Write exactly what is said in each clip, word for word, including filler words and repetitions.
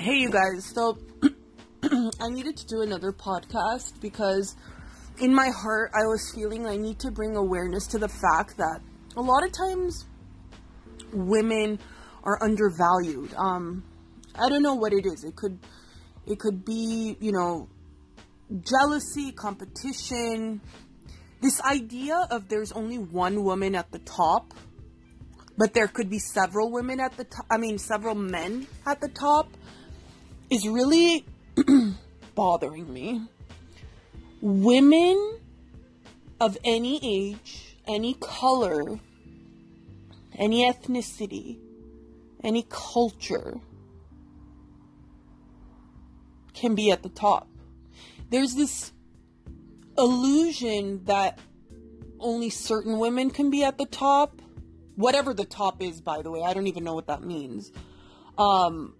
Hey, you guys. So, I needed to do another podcast because in my heart, I was feeling I need to bring awareness to the fact that a lot of times women are undervalued. Um, I don't know what it is. It could, it could be, you know, jealousy, competition, this idea of there's only one woman at the top, but there could be several women at the top, I mean, several men at the top, is really bothering me. Women of any age, any color, any ethnicity, any culture can be at the top. There's this illusion that only certain women can be at the top. Whatever the top is, by the way, I don't even know what that means. Um,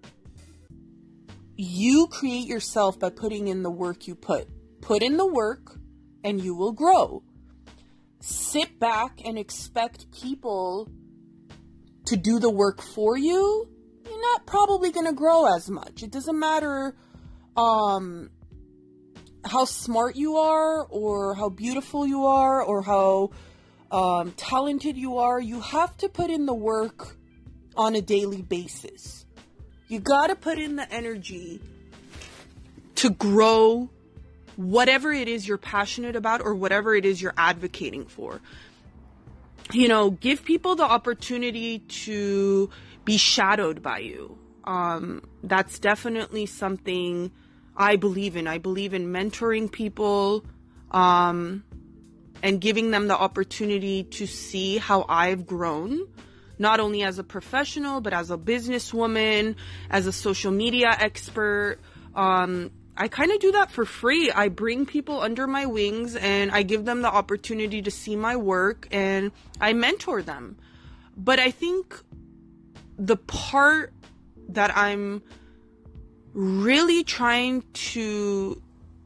you create yourself by putting in the work you put. Put in the work and you will grow. Sit back and expect people to do the work for you. You're not probably going to grow as much. It doesn't matter um, how smart you are or how beautiful you are or how um, talented you are. You have to put in the work on a daily basis. You got to put in the energy to grow whatever it is you're passionate about or whatever it is you're advocating for. You know, give people the opportunity to be shadowed by you. Um, that's definitely something I believe in. I believe in mentoring people, um, and giving them the opportunity to see how I've grown, not only as a professional, but as a businesswoman, as a social media expert. Um, I kind of do that for free. I bring people under my wings and I give them the opportunity to see my work and I mentor them. But I think the part that I'm really trying to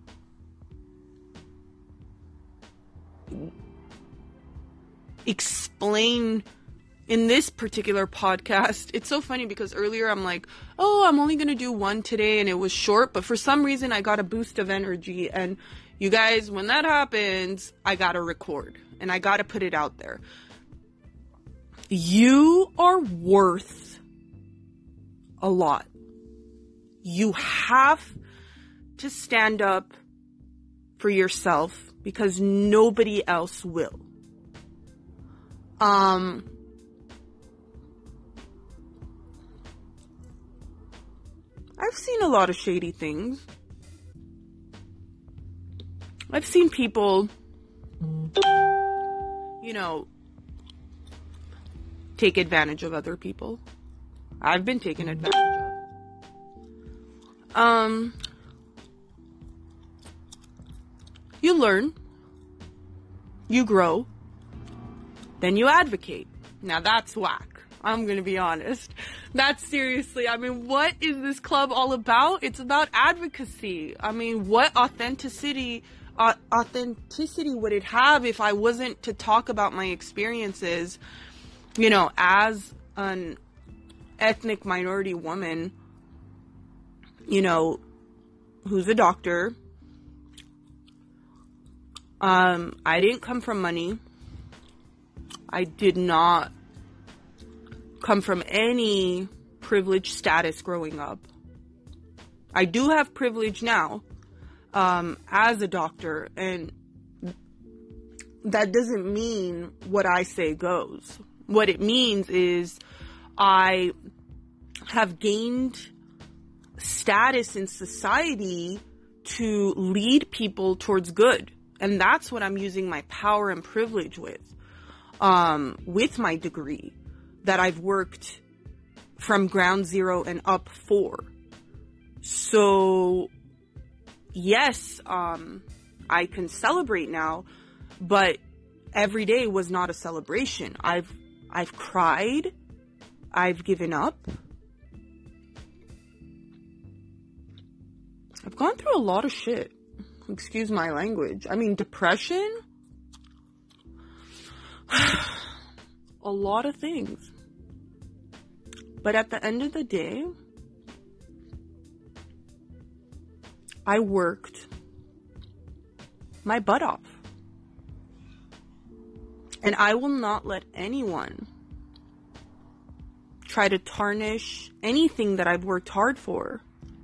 explain in this particular podcast, it's so funny because earlier I'm like, oh, I'm only going to do one today and it was short, but for some reason I got a boost of energy. And you guys, when that happens, I got to record and I got to put it out there. You are worth a lot. You have to stand up for yourself because nobody else will. Um, I've seen a lot of shady things. I've seen people, you know, take advantage of other people. I've been taken advantage of. Um, you learn, you grow, then you advocate. Now that's whack. I'm going to be honest. That's seriously, I mean, what is this club all about? It's about advocacy. I mean, what authenticity, uh, authenticity would it have if I wasn't to talk about my experiences, you know, as an ethnic minority woman, you know, who's a doctor. Um, I didn't come from money. I did not come from any privileged status growing up. I do have privilege now, um, as a doctor, and that doesn't mean what I say goes. What it means is I have gained status in society to lead people towards good. And that's what I'm using my power and privilege with, um, with my degree that I've worked from ground zero and up for. So, yes, um, I can celebrate now, but every day was not a celebration. I've, I've cried. I've given up. I've gone through a lot of shit. Excuse my language. I mean, depression. A lot of things. But at the end of the day, I worked my butt off. And I will not let anyone try to tarnish anything that I've worked hard for.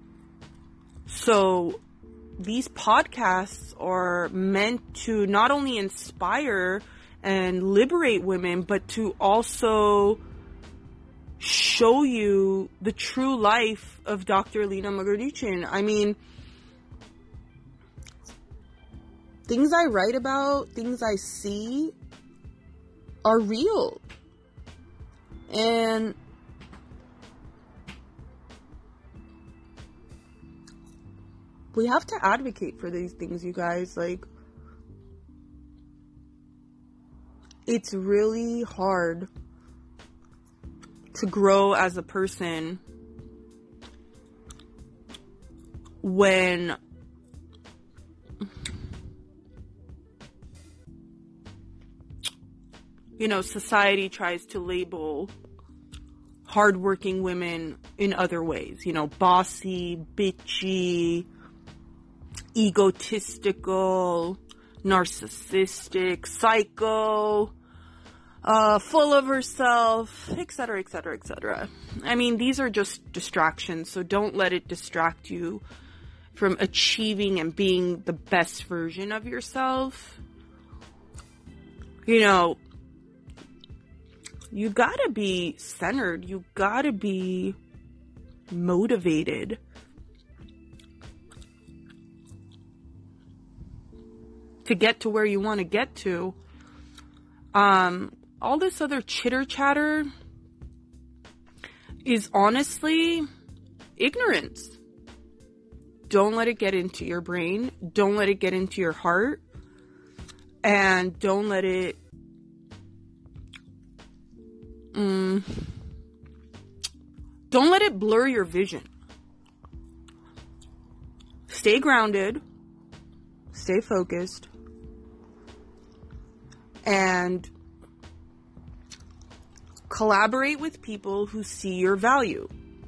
So these podcasts are meant to not only inspire and liberate women, but to also show you the true life of Doctor Lina Magurichin. I mean, things I write about, things I see are real. And we have to advocate for these things, you guys. Like, it's really hard to grow as a person when you know, society tries to label hardworking women in other ways. You know, bossy, bitchy, egotistical, narcissistic, psycho, uh, full of herself, et cetera, et cetera, et cetera. I mean, these are just distractions, so don't let it distract you from achieving and being the best version of yourself. You know, you gotta be centered. You gotta be motivated. To get to where you want to get to. Um, all this other chitter chatter is honestly ignorance. Don't let it get into your brain. Don't let it get into your heart. And don't let it Mm, don't let it blur your vision. Stay grounded. Stay focused. And collaborate with people who see your value.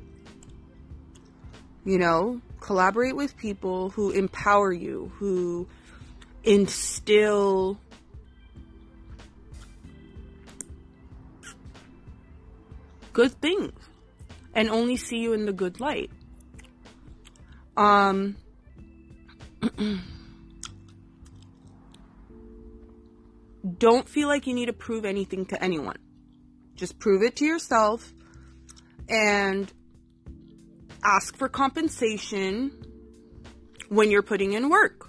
You know, collaborate with people who empower you, who instill good things and only see you in the good light. Um, don't feel like you need to prove anything to anyone. Just prove it to yourself and ask for compensation when you're putting in work.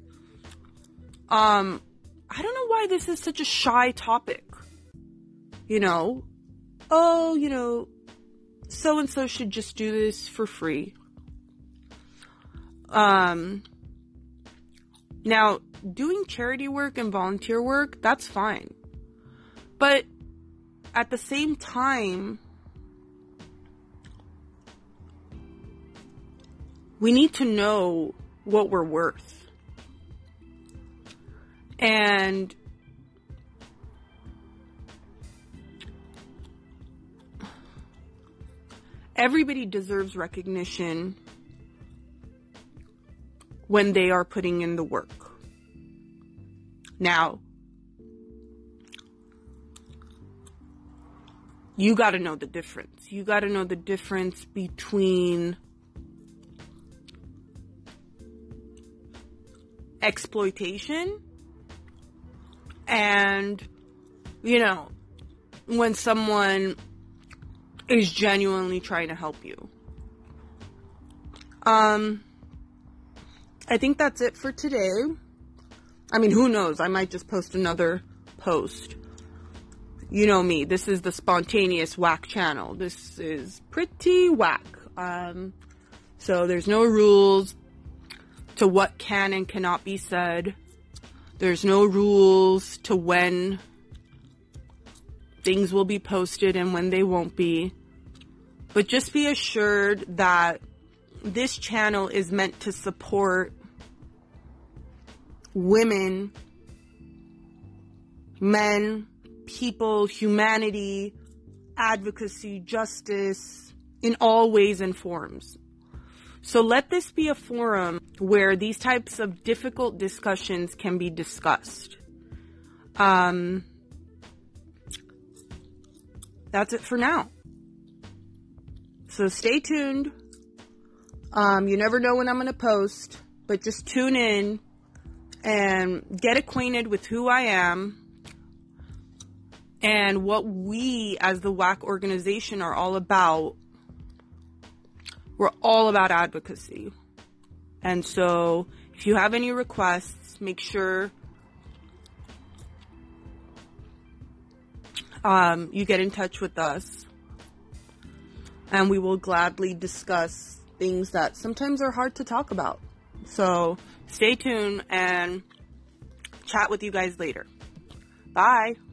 Um, I don't know why this is such a shy topic. You know, oh, you know, so-and-so should just do this for free. Um, now, doing charity work and volunteer work, that's fine. But at the same time, we need to know what we're worth. And everybody deserves recognition when they are putting in the work. Now, you got to know the difference. You got to know the difference between exploitation and, you know, when someone is genuinely trying to help you. Um, I think that's it for today. I mean, who knows? I might just post another post. You know me. This is the spontaneous whack channel. This is pretty whack. Um, so there's no rules to what can and cannot be said. There's no rules to when things will be posted and when they won't be. But just be assured that this channel is meant to support women, men, people, humanity, advocacy, justice, in all ways and forms. So let this be a forum where these types of difficult discussions can be discussed. Um, that's it for now. So stay tuned. Um, you never know when I'm going to post, but just tune in and get acquainted with who I am and what we as the W A C organization are all about. We're all about advocacy. And so if you have any requests, make sure um, you get in touch with us. And we will gladly discuss things that sometimes are hard to talk about. So stay tuned and chat with you guys later. Bye.